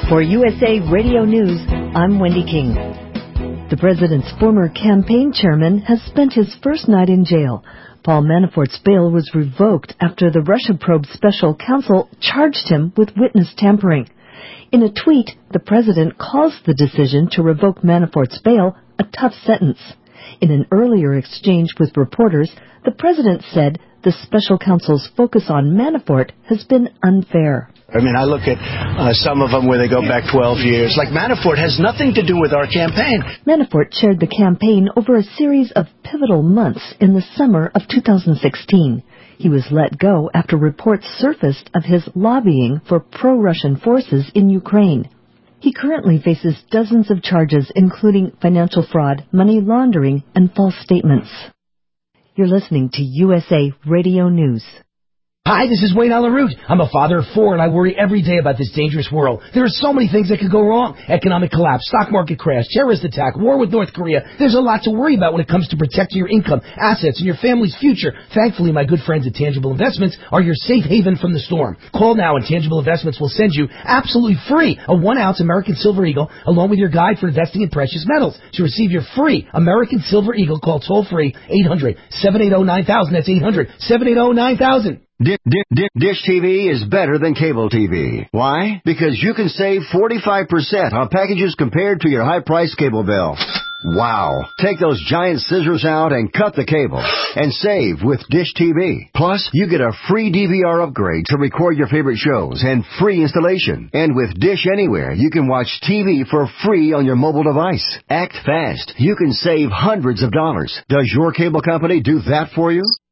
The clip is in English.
For USA Radio News, I'm Wendy King. The president's former campaign chairman has spent his first night in jail. Paul Manafort's bail was revoked after the Russia probe special counsel charged him with witness tampering. In a tweet, the president calls the decision to revoke Manafort's bail a tough sentence. In an earlier exchange with reporters, the president said the special counsel's focus on Manafort has been unfair. I mean, I look at some of them where they go back 12 years. Like Manafort has nothing to do with our campaign. Manafort chaired the campaign over a series of pivotal months in the summer of 2016. He was let go after reports surfaced of his lobbying for pro-Russian forces in Ukraine. He currently faces dozens of charges, including financial fraud, money laundering, and false statements. You're listening to USA Radio News. Hi, this is Wayne Allen Root. I'm a father of 4, and I worry every day about this dangerous world. There are so many things that could go wrong. Economic collapse, stock market crash, terrorist attack, war with North Korea. There's a lot to worry about when it comes to protecting your income, assets, and your family's future. Thankfully, my good friends at Tangible Investments are your safe haven from the storm. Call now, and Tangible Investments will send you absolutely free a 1-ounce American Silver Eagle, along with your guide for investing in precious metals. To receive your free American Silver Eagle, call toll-free 800-780-9000. That's 800-780-9000. Dish TV is better than cable TV. Why? Because you can save 45% on packages compared to your high-priced cable bill. Wow. Take those giant scissors out and cut the cable and save with Dish TV. Plus, you get a free DVR upgrade to record your favorite shows and free installation. And with Dish Anywhere, you can watch TV for free on your mobile device. Act fast. You can save hundreds of dollars. Does your cable company do that for you?